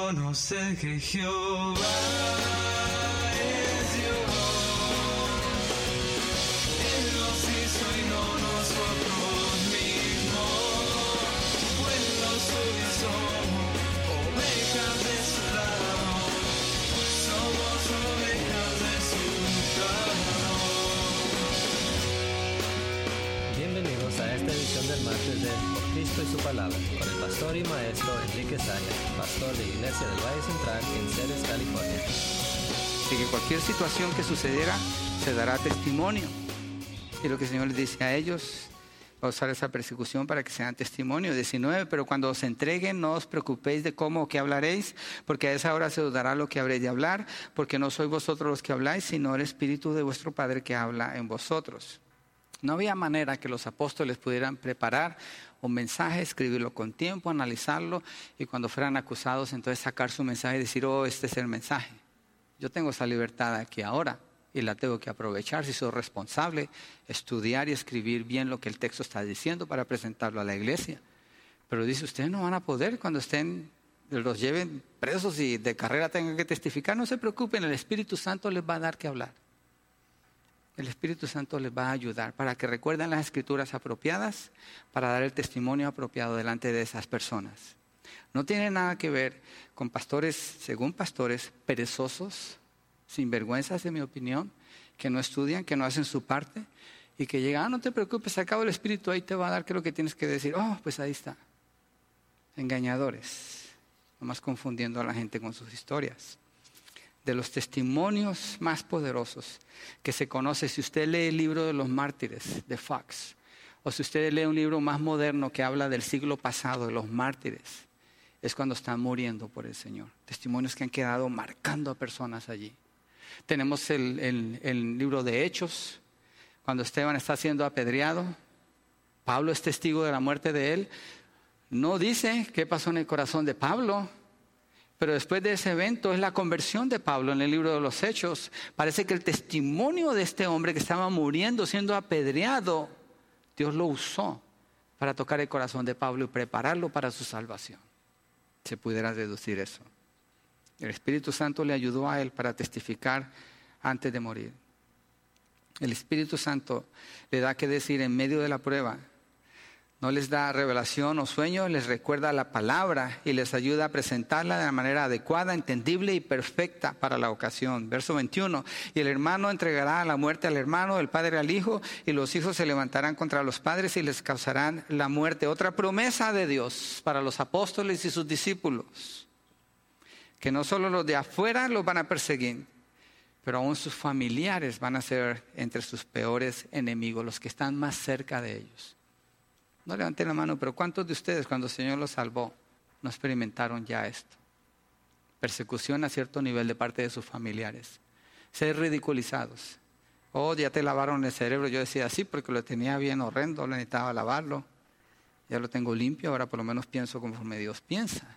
conocer que Jehová es Dios. Él nos hizo y no nosotros mismos. Pueblo suyo somos, ovejas de su lado. Somos ovejas de su lado. Bienvenidos a esta edición del martes de Por Cristo y su Palabra, con el pastor y maestro Enrique Saña, pastor de Iglesia del Valle Central en Ceres, California. Así que cualquier situación que sucediera, se dará testimonio. Y lo que el Señor les dice a ellos, va a usar esa persecución para que sean testimonio. 19, pero cuando os entreguen, no os preocupéis de cómo o qué hablaréis, porque a esa hora se os dará lo que habréis de hablar, porque no sois vosotros los que habláis, sino el Espíritu de vuestro Padre que habla en vosotros. No había manera que los apóstoles pudieran preparar un mensaje, escribirlo con tiempo, analizarlo y cuando fueran acusados entonces sacar su mensaje y decir, oh, este es el mensaje. Yo tengo esa libertad aquí ahora y la tengo que aprovechar. Si soy responsable, estudiar y escribir bien lo que el texto está diciendo para presentarlo a la iglesia. Pero dice, ustedes no van a poder cuando los lleven presos y de carrera tengan que testificar. No se preocupen, el Espíritu Santo les va a dar que hablar. El Espíritu Santo les va a ayudar para que recuerden las escrituras apropiadas, para dar el testimonio apropiado delante de esas personas. No tiene nada que ver con pastores, según pastores, perezosos, sinvergüenzas en mi opinión, que no estudian, que no hacen su parte y que llegan, no te preocupes, acabo el Espíritu, ahí te va a dar qué es lo que tienes que decir. Oh, pues ahí está. Engañadores, nomás confundiendo a la gente con sus historias. De los testimonios más poderosos que se conoce, si usted lee el libro de los mártires de Fox, o si usted lee un libro más moderno que habla del siglo pasado, de los mártires, es cuando están muriendo por el Señor. Testimonios que han quedado marcando a personas allí. Tenemos el libro de Hechos, cuando Esteban está siendo apedreado, Pablo es testigo de la muerte de él. No dice qué pasó en el corazón de Pablo, pero después de ese evento es la conversión de Pablo en el libro de los Hechos. Parece que el testimonio de este hombre que estaba muriendo, siendo apedreado, Dios lo usó para tocar el corazón de Pablo y prepararlo para su salvación. Se pudiera deducir eso. El Espíritu Santo le ayudó a él para testificar antes de morir. El Espíritu Santo le da que decir en medio de la prueba. No les da revelación o sueño, les recuerda la palabra y les ayuda a presentarla de la manera adecuada, entendible y perfecta para la ocasión. Verso 21, y el hermano entregará a la muerte al hermano, el padre al hijo, y los hijos se levantarán contra los padres y les causarán la muerte. Otra promesa de Dios para los apóstoles y sus discípulos, que no solo los de afuera los van a perseguir, pero aún sus familiares van a ser entre sus peores enemigos, los que están más cerca de ellos. No levanten la mano, pero ¿cuántos de ustedes cuando el Señor los salvó no experimentaron ya esto? Persecución a cierto nivel de parte de sus familiares. Ser ridiculizados. Oh, ya te lavaron el cerebro. Yo decía, sí, porque lo tenía bien horrendo, lo necesitaba lavarlo. Ya lo tengo limpio, ahora por lo menos pienso conforme Dios piensa.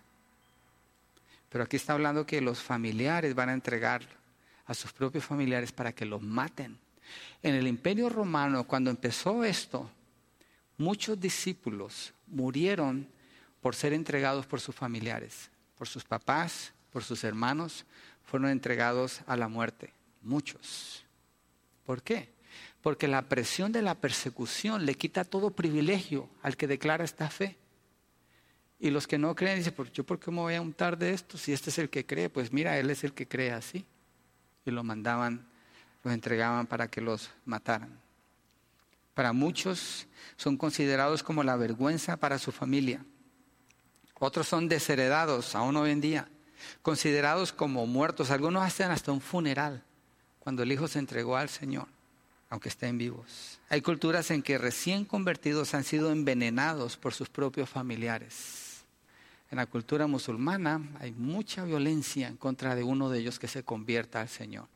Pero aquí está hablando que los familiares van a entregar a sus propios familiares para que los maten. En el Imperio Romano, cuando empezó esto, muchos discípulos murieron por ser entregados por sus familiares, por sus papás, por sus hermanos, fueron entregados a la muerte. Muchos. ¿Por qué? Porque la presión de la persecución le quita todo privilegio al que declara esta fe. Y los que no creen dicen, ¿yo por qué me voy a untar de esto? Si este es el que cree, pues mira, él es el que cree así. Y los entregaban para que los mataran. Para muchos son considerados como la vergüenza para su familia. Otros son desheredados, aún hoy en día, considerados como muertos. Algunos hacen hasta un funeral cuando el hijo se entregó al Señor, aunque estén vivos. Hay culturas en que recién convertidos han sido envenenados por sus propios familiares. En la cultura musulmana hay mucha violencia en contra de uno de ellos que se convierta al Señor.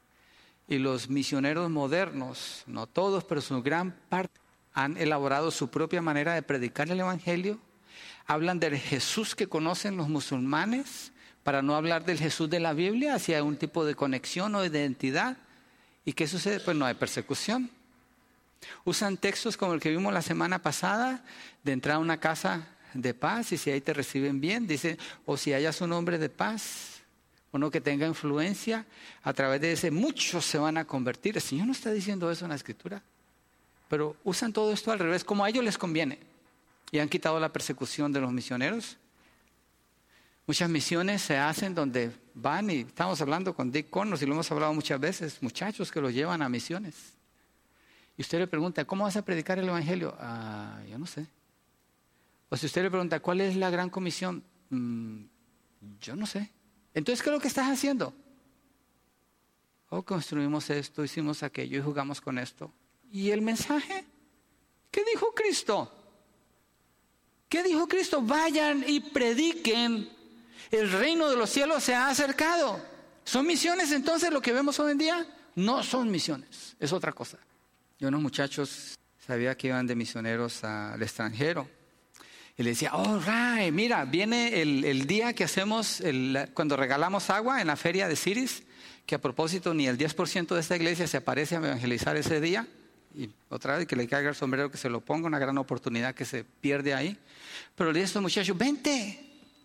Y los misioneros modernos, no todos, pero su gran parte, han elaborado su propia manera de predicar el Evangelio. Hablan del Jesús que conocen los musulmanes, para no hablar del Jesús de la Biblia, hacia un tipo de conexión o de identidad. ¿Y qué sucede? Pues no hay persecución. Usan textos como el que vimos la semana pasada, de entrar a una casa de paz, y si ahí te reciben bien, dice, o si hayas un hombre de paz, uno que tenga influencia, a través de ese muchos se van a convertir. El Señor no está diciendo eso en la Escritura, pero usan todo esto al revés, como a ellos les conviene, y han quitado la persecución de los misioneros. Muchas misiones se hacen donde van, y estamos hablando con Dick Connors, y lo hemos hablado muchas veces, muchachos que los llevan a misiones. Y usted le pregunta, ¿cómo vas a predicar el Evangelio? Yo no sé. O si usted le pregunta, ¿cuál es la gran comisión? Yo no sé. Entonces, ¿qué es lo que estás haciendo? Construimos esto, hicimos aquello y jugamos con esto. ¿Y el mensaje? ¿Qué dijo Cristo? ¿Qué dijo Cristo? Vayan y prediquen. El reino de los cielos se ha acercado. ¿Son misiones entonces lo que vemos hoy en día? No son misiones, es otra cosa. Yo unos muchachos sabía que iban de misioneros al extranjero. Y le decía, right, mira, viene el día que hacemos, cuando regalamos agua en la feria de Ciris, que a propósito ni el 10% de esta iglesia se aparece a evangelizar ese día. Y otra vez que le caiga el sombrero, que se lo ponga, una gran oportunidad que se pierde ahí. Pero le dije a estos muchachos, vente.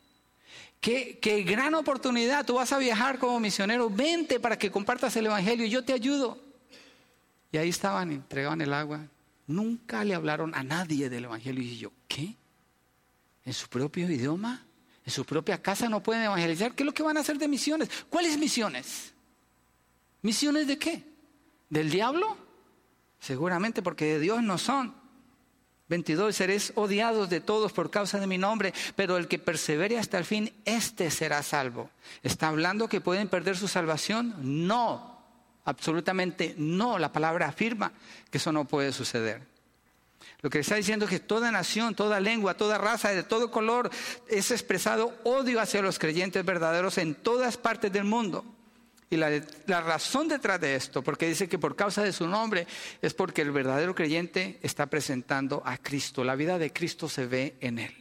Qué gran oportunidad, tú vas a viajar como misionero, vente para que compartas el evangelio y yo te ayudo. Y ahí estaban, entregaban el agua. Nunca le hablaron a nadie del evangelio. Y yo, ¿qué? ¿En su propio idioma? ¿En su propia casa no pueden evangelizar? ¿Qué es lo que van a hacer de misiones? ¿Cuáles misiones? ¿Misiones de qué? ¿Del diablo? Seguramente, porque de Dios no son. 22, seréis odiados de todos por causa de mi nombre, pero el que persevere hasta el fin, este será salvo. ¿Está hablando que pueden perder su salvación? No, absolutamente no. La palabra afirma que eso no puede suceder. Lo que está diciendo es que toda nación, toda lengua, toda raza, de todo color, es expresado odio hacia los creyentes verdaderos en todas partes del mundo. Y la razón detrás de esto, porque dice que por causa de su nombre, es porque el verdadero creyente está presentando a Cristo. La vida de Cristo se ve en él.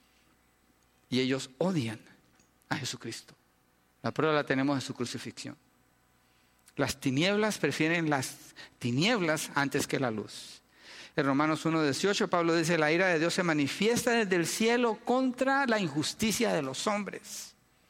Y ellos odian a Jesucristo. La prueba la tenemos en su crucifixión. Las tinieblas prefieren las tinieblas antes que la luz. En Romanos 1:18, Pablo dice, la ira de Dios se manifiesta desde el cielo contra la injusticia de los hombres.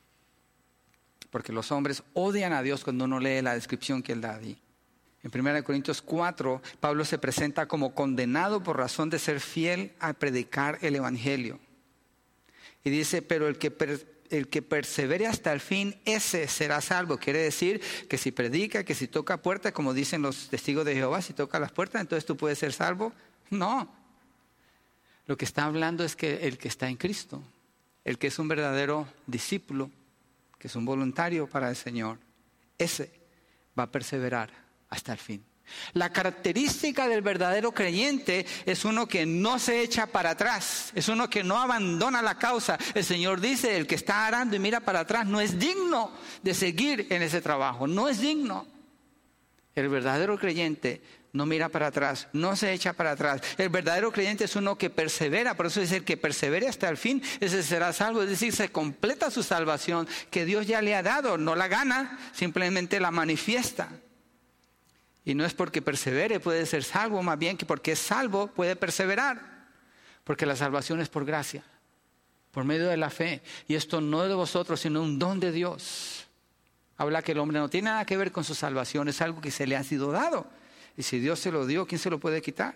Porque los hombres odian a Dios cuando uno lee la descripción que él da ahí. En 1 Corintios 4, Pablo se presenta como condenado por razón de ser fiel a predicar el evangelio. Y dice, pero el que persevere hasta el fin, ese será salvo. Quiere decir que si predica, que si toca puertas, como dicen los testigos de Jehová, si toca las puertas, entonces tú puedes ser salvo. No. Lo que está hablando es que el que está en Cristo, el que es un verdadero discípulo, que es un voluntario para el Señor, ese va a perseverar hasta el fin. La característica del verdadero creyente es uno que no se echa para atrás, es uno que no abandona la causa. El Señor dice, el que está arando y mira para atrás no es digno de seguir en ese trabajo, no es digno. El verdadero creyente no mira para atrás, no se echa para atrás. El verdadero creyente es uno que persevera, por eso dice el que persevere hasta el fin, ese será salvo. Es decir, se completa su salvación que Dios ya le ha dado, no la gana, simplemente la manifiesta. Y no es porque persevere puede ser salvo, más bien que porque es salvo puede perseverar. Porque la salvación es por gracia, por medio de la fe. Y esto no es de vosotros, sino un don de Dios. Habla que el hombre no tiene nada que ver con su salvación, es algo que se le ha sido dado. Y si Dios se lo dio, ¿quién se lo puede quitar?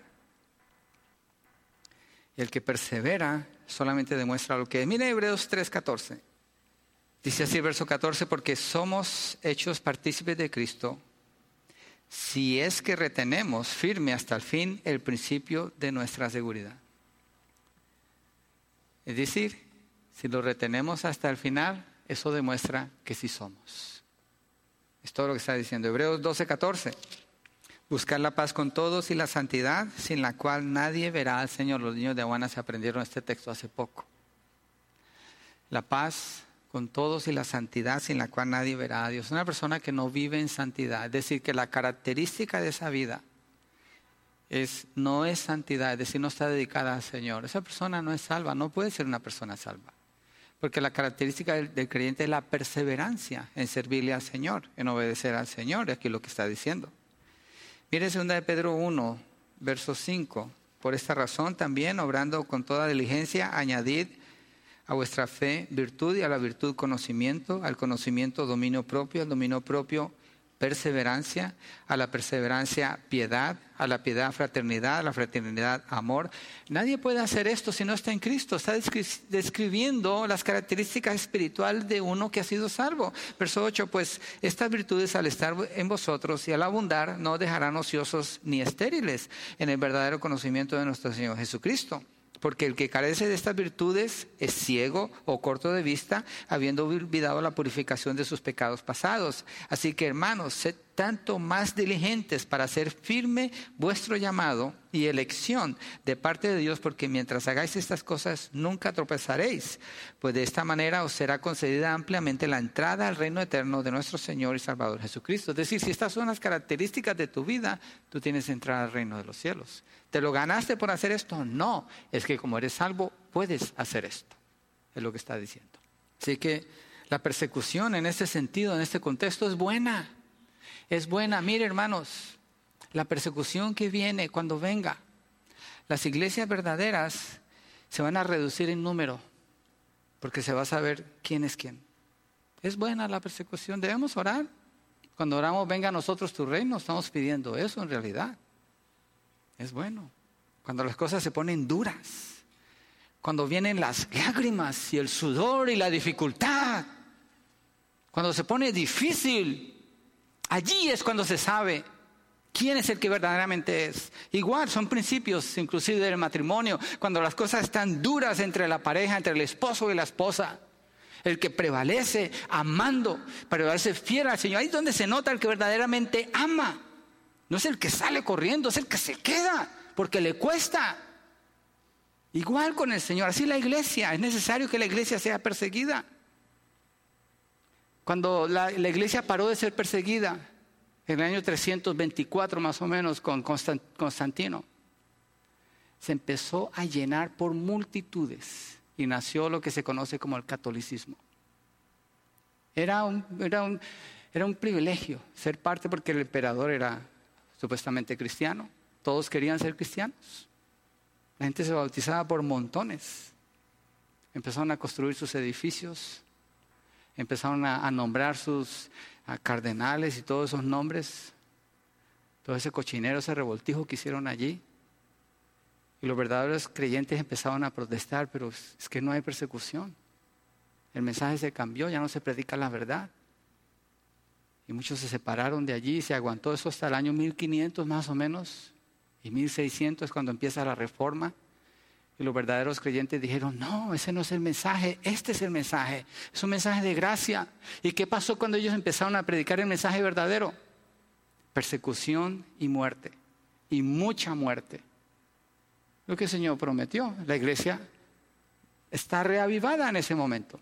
Y el que persevera solamente demuestra lo que es. Mira Hebreos 3:14. Dice así el verso 14, porque somos hechos partícipes de Cristo, si es que retenemos firme hasta el fin el principio de nuestra seguridad. Es decir, si lo retenemos hasta el final, eso demuestra que sí somos. Es todo lo que está diciendo. Hebreos 12:14. Buscar la paz con todos y la santidad, sin la cual nadie verá al Señor. Los niños de Aguana se aprendieron este texto hace poco. La paz con todos y la santidad, sin la cual nadie verá a Dios. Una persona que no vive en santidad, es decir, que la característica de esa vida no es santidad, es decir, no está dedicada al Señor. Esa persona no es salva, no puede ser una persona salva. Porque la característica del creyente es la perseverancia en servirle al Señor, en obedecer al Señor, es aquí lo que está diciendo. Mire 2 de Pedro 1, verso 5. Por esta razón también, obrando con toda diligencia, añadid a vuestra fe virtud, y a la virtud conocimiento, al conocimiento dominio propio, al dominio propio perseverancia, a la perseverancia piedad, a la piedad fraternidad, a la fraternidad amor. Nadie puede hacer esto si no está en Cristo. Está describiendo las características espirituales de uno que ha sido salvo. Verso 8, pues estas virtudes al estar en vosotros y al abundar no dejarán ociosos ni estériles en el verdadero conocimiento de nuestro Señor Jesucristo. Porque el que carece de estas virtudes es ciego o corto de vista, habiendo olvidado la purificación de sus pecados pasados. Así que, hermanos, sed tanto más diligentes para hacer firme vuestro llamado y elección de parte de Dios, porque mientras hagáis estas cosas nunca tropezaréis, pues de esta manera os será concedida ampliamente la entrada al reino eterno de nuestro Señor y Salvador Jesucristo. Es decir, si estas son las características de tu vida, tú tienes entrada al reino de los cielos. ¿Te lo ganaste por hacer esto? No, es que como eres salvo, puedes hacer esto. Es lo que está diciendo. Así que la persecución en este sentido, en este contexto, es buena. Es buena. Mire, hermanos, la persecución que viene cuando venga, las iglesias verdaderas se van a reducir en número, porque se va a saber quién es quién. Es buena la persecución. Debemos orar. Cuando oramos, venga a nosotros tu reino, estamos pidiendo eso en realidad. Es bueno. Cuando las cosas se ponen duras, cuando vienen las lágrimas y el sudor y la dificultad, cuando se pone difícil, allí es cuando se sabe quién es el que verdaderamente es. Igual son principios inclusive del matrimonio, cuando las cosas están duras entre la pareja, entre el esposo y la esposa. El que prevalece amando, prevalece fiel al Señor. Ahí es donde se nota el que verdaderamente ama. No es el que sale corriendo, es el que se queda, porque le cuesta. Igual con el Señor, así la iglesia. Es necesario que la iglesia sea perseguida. Cuando la iglesia paró de ser perseguida, en el año 324 más o menos, con Constantino, se empezó a llenar por multitudes y nació lo que se conoce como el catolicismo. Era un privilegio ser parte, porque el emperador era supuestamente cristiano. Todos querían ser cristianos. La gente se bautizaba por montones. Empezaron a construir sus edificios. Empezaron a nombrar sus cardenales y todos esos nombres. Todo ese cochinero, ese revoltijo que hicieron allí. Y los verdaderos creyentes empezaron a protestar, pero es que no hay persecución. El mensaje se cambió, ya no se predica la verdad. Y muchos se separaron de allí, se aguantó eso hasta el año 1500 más o menos. Y 1600 es cuando empieza la reforma. Y los verdaderos creyentes dijeron, no, ese no es el mensaje, este es el mensaje. Es un mensaje de gracia. ¿Y qué pasó cuando ellos empezaron a predicar el mensaje verdadero? Persecución y muerte. Y mucha muerte. Lo que el Señor prometió. La iglesia está reavivada en ese momento.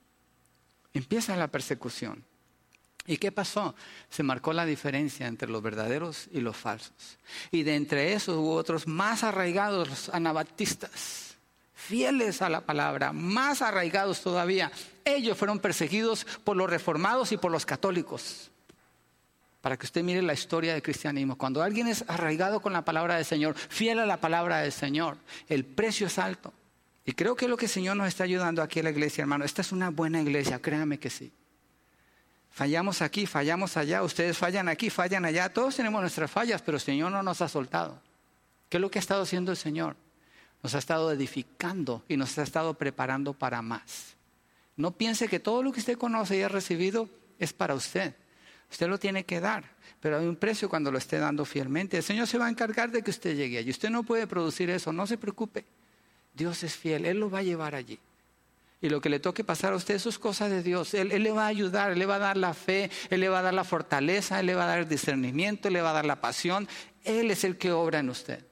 Empieza la persecución. ¿Y qué pasó? Se marcó la diferencia entre los verdaderos y los falsos. Y de entre esos hubo otros más arraigados, los anabaptistas, fieles a la palabra, más arraigados todavía. Ellos fueron perseguidos por los reformados y por los católicos. Para que usted mire la historia del cristianismo. Cuando alguien es arraigado con la palabra del Señor, fiel a la palabra del Señor, el precio es alto. Y creo que es lo que el Señor nos está ayudando aquí en la iglesia, hermano. Esta es una buena iglesia, créame que sí. Fallamos aquí, fallamos allá, ustedes fallan aquí, fallan allá. Todos tenemos nuestras fallas, pero el Señor no nos ha soltado. ¿Qué es lo que ha estado haciendo el Señor? Nos ha estado edificando y nos ha estado preparando para más. No piense que todo lo que usted conoce y ha recibido es para usted. Usted lo tiene que dar, pero hay un precio cuando lo esté dando fielmente. El Señor se va a encargar de que usted llegue allí. Usted no puede producir eso, no se preocupe. Dios es fiel, Él lo va a llevar allí. Y lo que le toque pasar a usted, eso es cosa de Dios. Él le va a ayudar, Él le va a dar la fe, Él le va a dar la fortaleza, Él le va a dar el discernimiento, Él le va a dar la pasión. Él es el que obra en usted.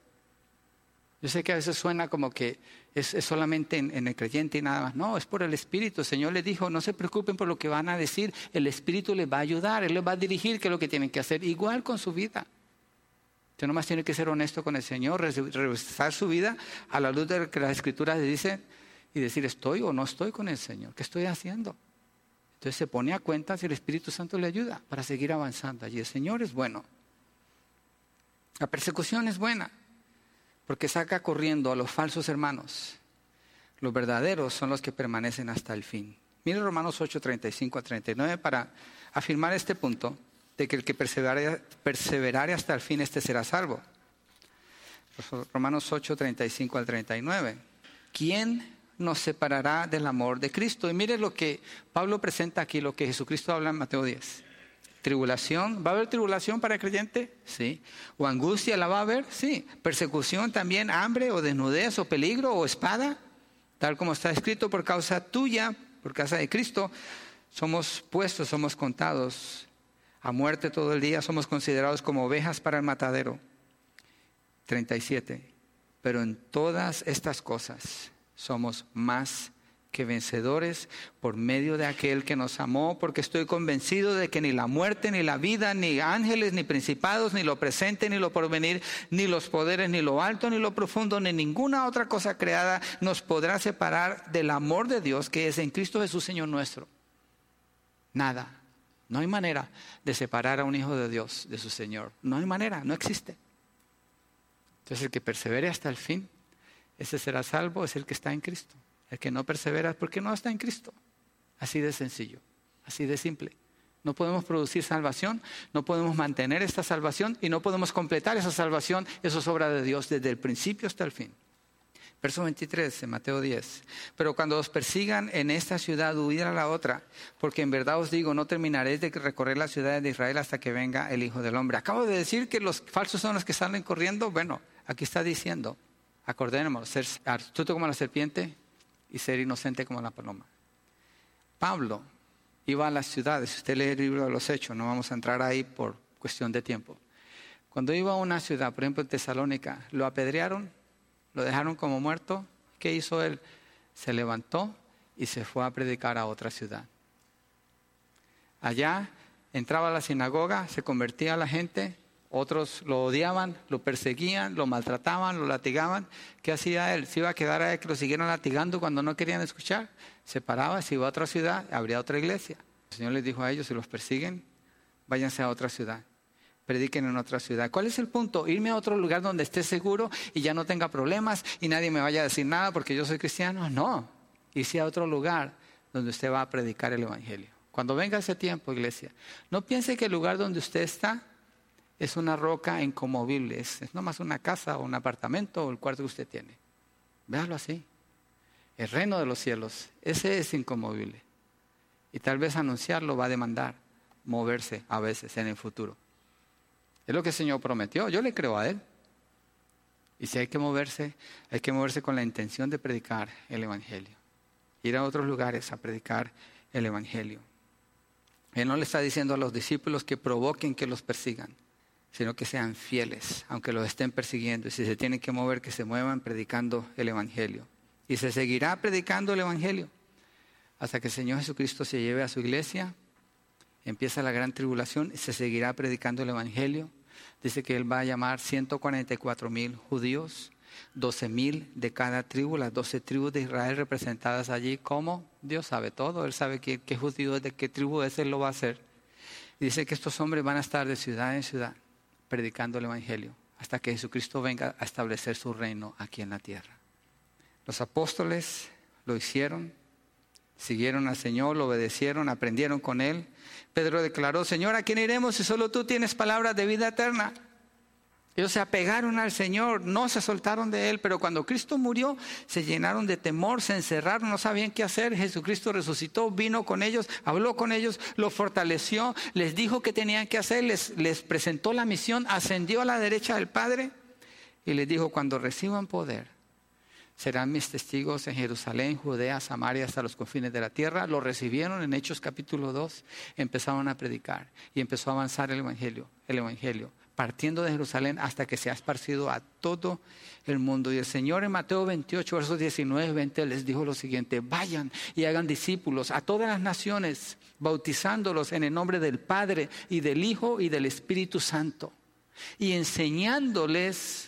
Yo sé que a veces suena como que es solamente en el creyente y nada más. No, es por el Espíritu. El Señor les dijo, no se preocupen por lo que van a decir. El Espíritu les va a ayudar, Él les va a dirigir qué es lo que tienen que hacer. Igual con su vida. Usted nomás tiene que ser honesto con el Señor, revisar su vida a la luz de lo que las Escrituras le dicen. Y decir, ¿estoy o no estoy con el Señor? ¿Qué estoy haciendo? Entonces se pone a cuenta si el Espíritu Santo le ayuda para seguir avanzando allí. El Señor es bueno. La persecución es buena. porque saca corriendo a los falsos hermanos. Los verdaderos son los que permanecen hasta el fin. Mire Romanos 8, 35 a 39 para afirmar este punto de que el que perseverare hasta el fin, este será salvo. Romanos 8, 35 al 39. ¿Quién nos separará del amor de Cristo? Y mire lo que Pablo presenta aquí, lo que Jesucristo habla en Mateo 10. ¿Tribulación? ¿Va a haber tribulación para el creyente? Sí. ¿O angustia la va a haber? Sí. ¿Persecución también? ¿Hambre o desnudez o peligro o espada? Tal como está escrito, por causa tuya, por causa de Cristo, somos puestos, somos contados a muerte todo el día, somos considerados como ovejas para el matadero. 37. Pero en todas estas cosas somos más que vencedores por medio de aquel que nos amó, porque estoy convencido de que ni la muerte, ni la vida, ni ángeles, ni principados, ni lo presente, ni lo porvenir, ni los poderes, ni lo alto, ni lo profundo, ni ninguna otra cosa creada nos podrá separar del amor de Dios que es en Cristo Jesús, Señor nuestro. Nada. No hay manera de separar a un hijo de Dios de su Señor. No hay manera, no existe. Entonces el que persevere hasta el fin, ese será salvo, es el que está en Cristo. El que no persevera es porque no está en Cristo. Así de sencillo, así de simple. No podemos producir salvación, no podemos mantener esta salvación y no podemos completar esa salvación. Eso es obra de Dios desde el principio hasta el fin. Verso 23 en Mateo 10. Pero cuando os persigan en esta ciudad, huid a la otra, porque en verdad os digo, no terminaréis de recorrer las ciudades de Israel hasta que venga el Hijo del Hombre. Acabo de decir que los falsos son los que salen corriendo. Bueno, aquí está diciendo, acordémonos, ser astuto como la serpiente y ser inocente como la paloma. Pablo iba a las ciudades. Si usted lee el libro de los Hechos, no vamos a entrar ahí por cuestión de tiempo. Cuando iba a una ciudad, por ejemplo en Tesalónica, lo apedrearon, lo dejaron como muerto. ¿Qué hizo él? Se levantó y se fue a predicar a otra ciudad. Allá entraba a la sinagoga, se convertía a la gente. Otros lo odiaban, lo perseguían, lo maltrataban, lo latigaban. ¿Qué hacía él? ¿Se iba a quedar a él que lo siguieran latigando cuando no querían escuchar? Se paraba, se iba a otra ciudad, abría otra iglesia. El Señor les dijo a ellos, si los persiguen, váyanse a otra ciudad. Prediquen en otra ciudad. ¿Cuál es el punto? Irme a otro lugar donde esté seguro y ya no tenga problemas y nadie me vaya a decir nada porque yo soy cristiano. No, irse a otro lugar donde usted va a predicar el Evangelio. Cuando venga ese tiempo, iglesia, no piense que el lugar donde usted está es una roca inconmovible, es nomás una casa o un apartamento o el cuarto que usted tiene. Véalo así. El reino de los cielos, ese es inconmovible. Y tal vez anunciarlo va a demandar moverse a veces en el futuro. Es lo que el Señor prometió, yo le creo a Él. Y si hay que moverse con la intención de predicar el Evangelio. Ir a otros lugares a predicar el Evangelio. Él no le está diciendo a los discípulos que provoquen que los persigan, sino que sean fieles, aunque los estén persiguiendo. Y si se tienen que mover, que se muevan predicando el Evangelio. Y se seguirá predicando el Evangelio hasta que el Señor Jesucristo se lleve a su iglesia. Empieza la gran tribulación y se seguirá predicando el Evangelio. Dice que Él va a llamar 144,000 judíos, 12,000 de cada tribu, las 12 tribus de Israel representadas allí. ¿Cómo? Dios sabe todo, Él sabe qué judío es, de qué tribu es, Él lo va a hacer. Y dice que estos hombres van a estar de ciudad en ciudad predicando el Evangelio hasta que Jesucristo venga a establecer su reino aquí en la tierra. Los apóstoles lo hicieron, siguieron al Señor, lo obedecieron, aprendieron con Él. Pedro declaró, Señor, ¿a quién iremos si solo tú tienes palabras de vida eterna? Ellos se apegaron al Señor, no se soltaron de Él, pero cuando Cristo murió, se llenaron de temor, se encerraron, no sabían qué hacer. Jesucristo resucitó, vino con ellos, habló con ellos, los fortaleció, les dijo qué tenían que hacer, les presentó la misión, ascendió a la derecha del Padre y les dijo, cuando reciban poder, serán mis testigos en Jerusalén, Judea, Samaria, hasta los confines de la tierra. Lo recibieron en Hechos capítulo 2, empezaron a predicar y empezó a avanzar el Evangelio, partiendo de Jerusalén hasta que se ha esparcido a todo el mundo. Y el Señor en Mateo 28, versos 19 y 20 les dijo lo siguiente, vayan y hagan discípulos a todas las naciones, bautizándolos en el nombre del Padre y del Hijo y del Espíritu Santo, y enseñándoles,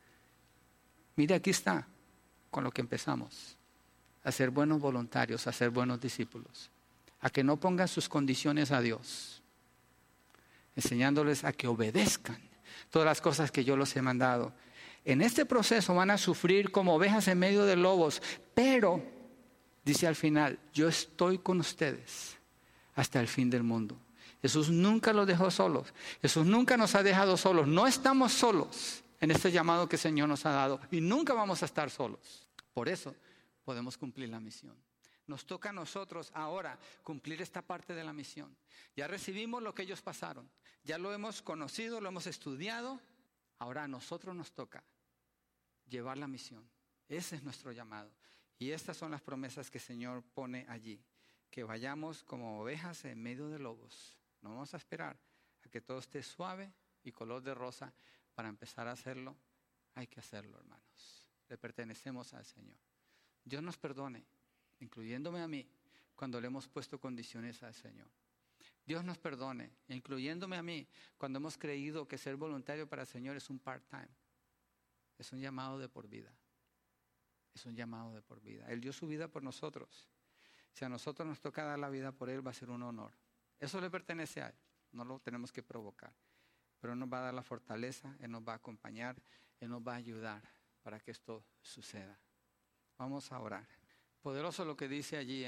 mire aquí está, con lo que empezamos, a ser buenos voluntarios, a ser buenos discípulos, a que no pongan sus condiciones a Dios, enseñándoles a que obedezcan todas las cosas que yo los he mandado. En este proceso van a sufrir como ovejas en medio de lobos, pero, dice al final, yo estoy con ustedes hasta el fin del mundo. Jesús nunca los dejó solos. Jesús nunca nos ha dejado solos. No estamos solos en este llamado que el Señor nos ha dado y nunca vamos a estar solos. Por eso podemos cumplir la misión. Nos toca a nosotros ahora cumplir esta parte de la misión. Ya recibimos lo que ellos pasaron. Ya lo hemos conocido, lo hemos estudiado. Ahora a nosotros nos toca llevar la misión. Ese es nuestro llamado. Y estas son las promesas que el Señor pone allí. Que vayamos como ovejas en medio de lobos. No vamos a esperar a que todo esté suave y color de rosa para empezar a hacerlo. Hay que hacerlo, hermanos. Le pertenecemos al Señor. Dios nos perdone, incluyéndome a mí, cuando le hemos puesto condiciones al Señor. Dios nos perdone, incluyéndome a mí, cuando hemos creído que ser voluntario para el Señor es un part-time. Es un llamado de por vida. Es un llamado de por vida. Él dio su vida por nosotros. Si a nosotros nos toca dar la vida por Él, va a ser un honor. Eso le pertenece a Él. No lo tenemos que provocar. Pero Él nos va a dar la fortaleza, Él nos va a acompañar, Él nos va a ayudar para que esto suceda. Vamos a orar. Poderoso lo que dice allí,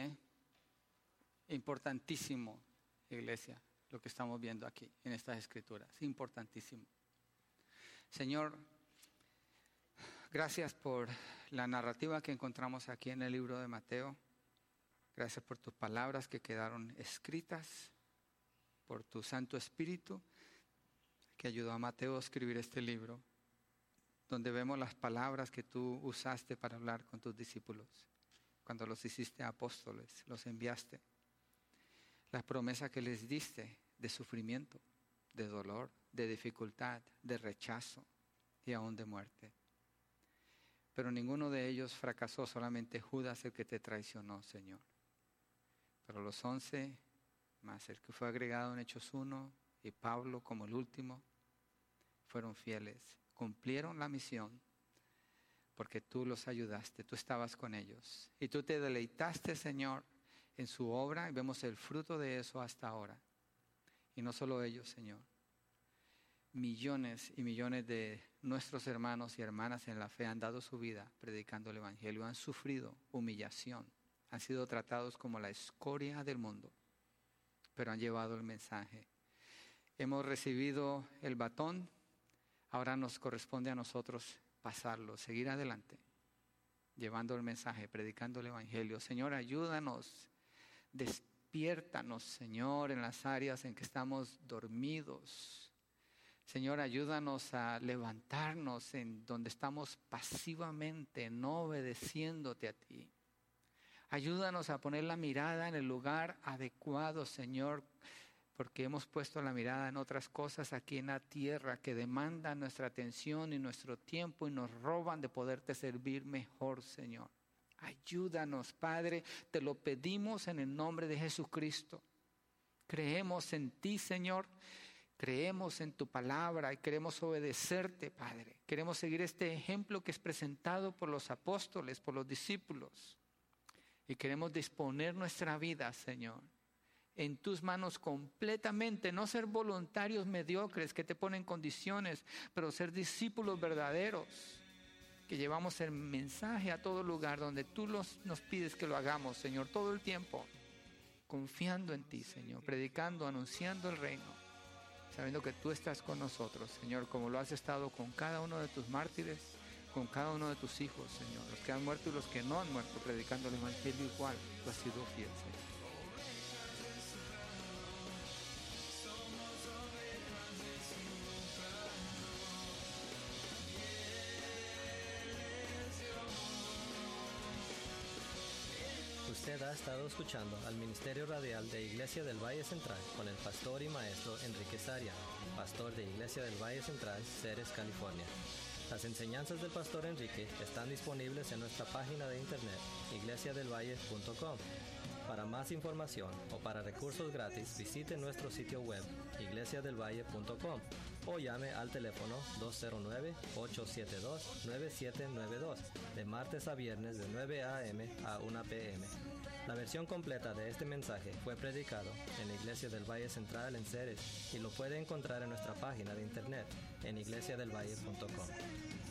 Importantísimo, iglesia, lo que estamos viendo aquí en estas escrituras. Importantísimo. Señor, gracias por la narrativa que encontramos aquí en el libro de Mateo. Gracias por tus palabras que quedaron escritas, por tu Santo Espíritu que ayudó a Mateo a escribir este libro, donde vemos las palabras que tú usaste para hablar con tus discípulos, cuando los hiciste apóstoles, los enviaste. Las promesas que les diste de sufrimiento, de dolor, de dificultad, de rechazo y aún de muerte. Pero ninguno de ellos fracasó, solamente Judas el que te traicionó, Señor. Pero los 11, más el que fue agregado en Hechos 1 y Pablo como el último, fueron fieles, cumplieron la misión porque tú los ayudaste, tú estabas con ellos. Y tú te deleitaste, Señor, en su obra y vemos el fruto de eso hasta ahora. Y no solo ellos, Señor. Millones y millones de nuestros hermanos y hermanas en la fe han dado su vida predicando el Evangelio, han sufrido humillación, han sido tratados como la escoria del mundo, pero han llevado el mensaje. Hemos recibido el batón, ahora nos corresponde a nosotros pasarlo, seguir adelante, llevando el mensaje, predicando el Evangelio. Señor, ayúdanos, despiértanos, Señor, en las áreas en que estamos dormidos. Señor, ayúdanos a levantarnos en donde estamos pasivamente, no obedeciéndote a ti. Ayúdanos a poner la mirada en el lugar adecuado, Señor, porque hemos puesto la mirada en otras cosas aquí en la tierra que demandan nuestra atención y nuestro tiempo y nos roban de poderte servir mejor, Señor. Ayúdanos, Padre, te lo pedimos en el nombre de Jesucristo. Creemos en ti, Señor. Creemos en tu palabra y queremos obedecerte, Padre. Queremos seguir este ejemplo que es presentado por los apóstoles, por los discípulos. Y queremos disponer nuestra vida, Señor, en tus manos completamente. No ser voluntarios mediocres que te ponen condiciones, pero ser discípulos verdaderos, que llevamos el mensaje a todo lugar donde tú nos pides que lo hagamos, Señor, todo el tiempo. Confiando en ti, Señor, predicando, anunciando el reino. Sabiendo que tú estás con nosotros, Señor, como lo has estado con cada uno de tus mártires, con cada uno de tus hijos, Señor, los que han muerto y los que no han muerto, predicando el Evangelio igual. Tú has sido fiel, Señor. Usted ha estado escuchando al Ministerio Radial de Iglesia del Valle Central con el pastor y maestro Enrique Saria, pastor de Iglesia del Valle Central, Ceres, California. Las enseñanzas del pastor Enrique están disponibles en nuestra página de internet, iglesiadelvalle.com. Para más información o para recursos gratis, visite nuestro sitio web, iglesiadelvalle.com, o llame al teléfono 209-872-9792, de martes a viernes de 9 a.m. a 1 p.m. La versión completa de este mensaje fue predicado en la Iglesia del Valle Central en Ceres y lo puede encontrar en nuestra página de internet en iglesiadelvalle.com.